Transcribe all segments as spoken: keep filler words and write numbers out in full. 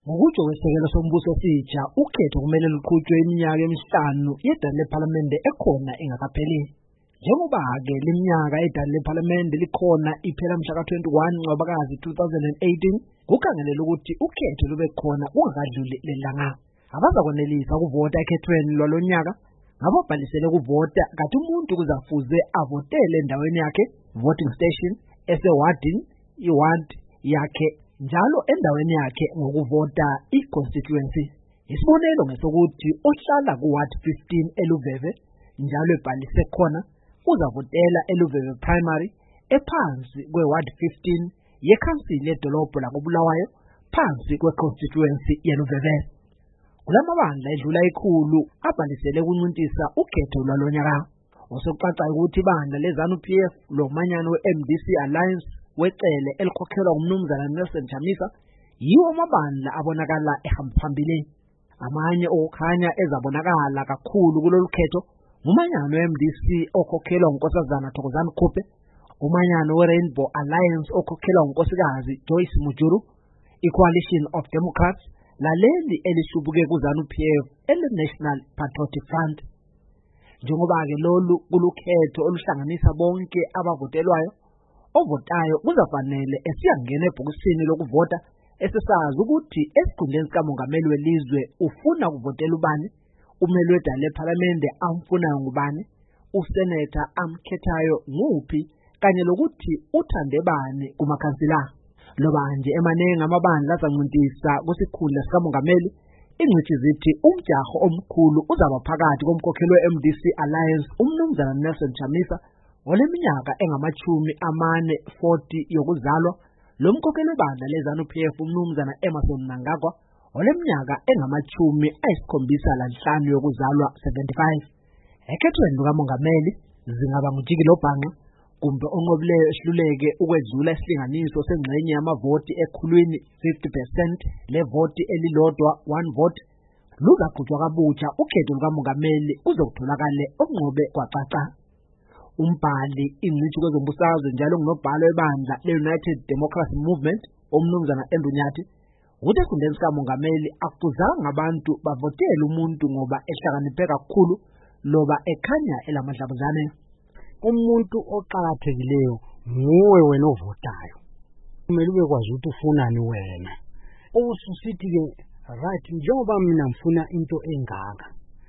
Ngokutsho kwesekelo sombuso sitsha, ukhetho kumele luqhutshwe iminyaka emihlanu yedala lephalamende ekhona ingakapheli. Njengoba-ke leminyaka yedala lephalamende likhona iphela mhla ka twenty-one Ncwabakazi two thousand eighteen, kukhangelelwe ukuthi ukhetho lube khona kungakadluli lelanga. Abazakwenelisa ukuvota ekhethweni lwalonyaka ngababhalisele ukuvota, kanti umuntu kuzafuze avotele endaweni yakhe, voting station, esewadini, iward yakhe, njalo endaweni yakhe ngokuvota i-constituency. Isibonelo ngesokuthi ohlala ku-ward fifteen eLuveve njalo ebhalise khona uzavotela eLuveve primary ephansi kwe-ward fifteen yekhansili yedolobho lakoBulawayo phansi kwe-constituency yeLuveve. Kulamabandla edlula ikhulu abhalisele ukuncintisa ukhetho lwalonyaka. Osokucacayo ukuthi ibandla leZANU-P F lomanyano we-M D C Alliance wecele elikhokhelwa ngumnumzana Nelson Chamisa yiwo amabandla abonakala ehamba phambili. Amanye okukhanya ezabonakala kakhulu kulolu khetho umanyano we-M D C okhokhelwa ngunkosazana Thokozani Khuphe, umanyano we-Rainbow Alliance okhokhelwa ngunkosikazi Joyce Mujuru, i-Coalition of Democrats laleli elishubuke ku-ZANU-P F ele-National Patriotic Front. Njengoba-ke lolu kulukhetho oluhlanganisa bonke abavotelwayo, ovotayo kuzafanele esiyangena ebhokisini lokuvota esesazi ukuthi esikhundleni sikamongameli welizwe ufuna ukuvotela ubani, umeli wedala lephalamende amfunayo ngubani, useneta amkhethayo nguphi, kanye lokuthi uthande bani kumakhansila. Loba nje emaningi amabandla azancintisa kusikhundla sikamongameli, ingcithi zithi umjaho omkhulu uzaba phakathi komkhokheli we-M D C Alliance umnumzana Nelson Chamisa oleminyaka engamachumi amane forty yokuzalwa, lo mkhokheli webandla leZANU-P F umnumzana Emmerson Mnangagwa oleminyaka engamachumi ayisikhombisa lanhlanu yokuzalwa seventy-five. Ekhethweni lukamongameli zingaba nguJikile Bhanqa kumbe onqobileyo ehluleke ukwedlula isilinganiso sengxenye yamavoti ekhulwini fifty percent levoti elilodwa one vote. Luzaqhutshwa kabutsha ukhetho lukamongameli uzokutholakala okunqobe kwacaca. Umbhali ingcitshi kwezombusazwe njalo ngunobhala webandla le-United Democracy Movement omnumzana Andrew Nyathi uthi esikhundleni sikamongameli akufuzanga abantu bavotele umuntu ngoba ehlakaniphe kakhulu loba ekhanya elamadlabuzane. Umuntu oqhakathekileyo nguwe wena ovotayo. Kumele ubekwazi ukuthi ufunani wena. Ususithi ke right njengoba mina ngifuna into engaka.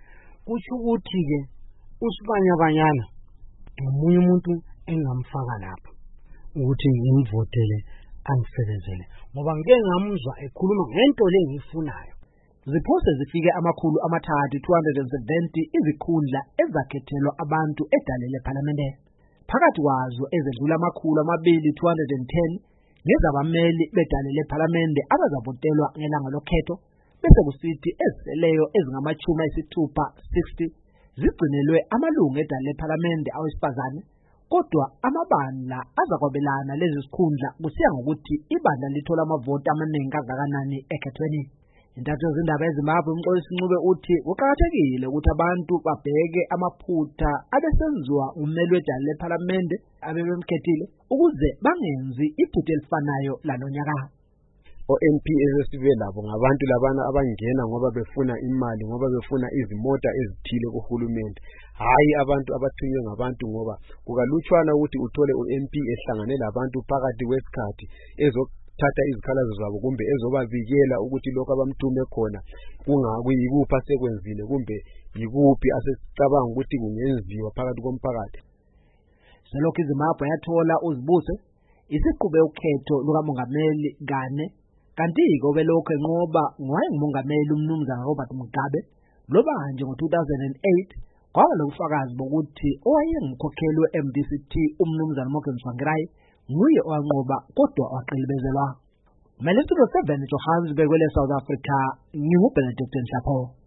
Kusho ukuthi ke usibanyabanyana umunye umuntu engamfaka lapha ukuthi ngimvotele angisebenzele ngoba ngeke ngamuzwa ekhuluma ngento le engiyifunayo. Ziphose zifike amakhulu amathathu two hundred seventy izikhundla ezakhethelwa abantu edale lephalamende. Phakathi kwazo ezedlula amakhulu amabili two hundred ten ngezabameli bedale lephalamende abazavotelwa ngelanga lokhetho, bese kusithi eziseleyo ezingamachumi ayisithupha sixty zigcinelwe amalungu edale lephalamende awesifazane. Kodwa amabandla azakwabelana lezi zikhundla kusiya ngokuthi ibandla lithola amavoti amaningi kangakanani ekhethweni. Intatho zindaba eZimbabwe umxolisi Ncube uthi kuqakathekile ukuthi abantu babheke amaphutha abesenziwa ngummeli wedala lephalamende abebemkhethile ukuze bangenzi iphutha elifanayo lalonyaka. O-M P esesibe labo ngabantu labana abangena ngoba befuna imali, ngoba befuna izimota ezithile kuhulumende, hayi abantu abathunywe ngabantu, ngoba kukalutshwana ukuthi uthole u-M P ehlangane labantu phakathi kwesikhathi ezothatha izikhalazo zabo kumbe ezobabikela ukuthi lokho abamthume khona kungakuyikuphi asekwenzile kumbe yikuphi asecabanga ukuthi kungenziwa phakathi komphakathi. Selokhu iZimbabwe yathola uzibuse isiqhube ukhetho lukamongameli kane, kanti-ke obelokhu enqoba ngowayengumongameli umnumzana Robert Mugabe, loba nje ngo two thousand eight kwaba lobufakazi bokuthi owayengumkhokheli we-M D C T umnumzana Morgan Tsvangirai nguye owanqoba kodwa waqilibezelwa. Mele studio seven Johannesburg kwele South Africa, nginguBenedict Nhlapho.